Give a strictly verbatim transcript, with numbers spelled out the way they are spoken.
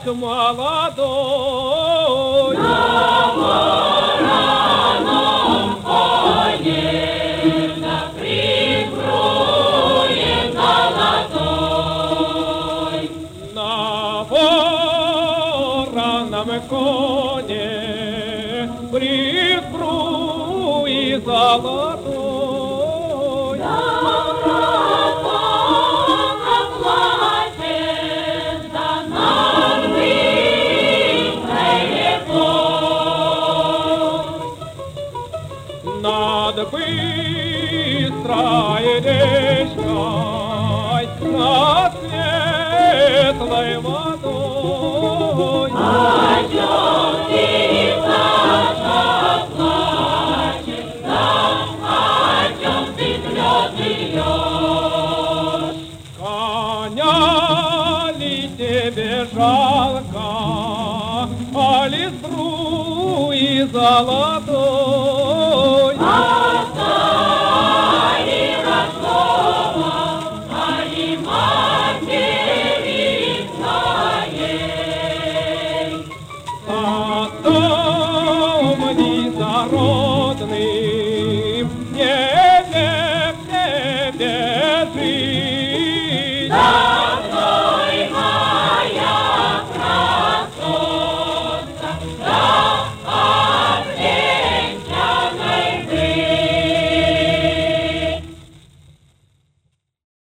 молодой. На вороном коне, на пригруе золотой. На вороном коне, при сбруе золотой. На вороном платье, да на над быстрой речкой, над светлой водой. О чем ты, Саша, плачешь, да о чем ты слезы льешь? Коня ли тебе жалко, али сбруи золотой?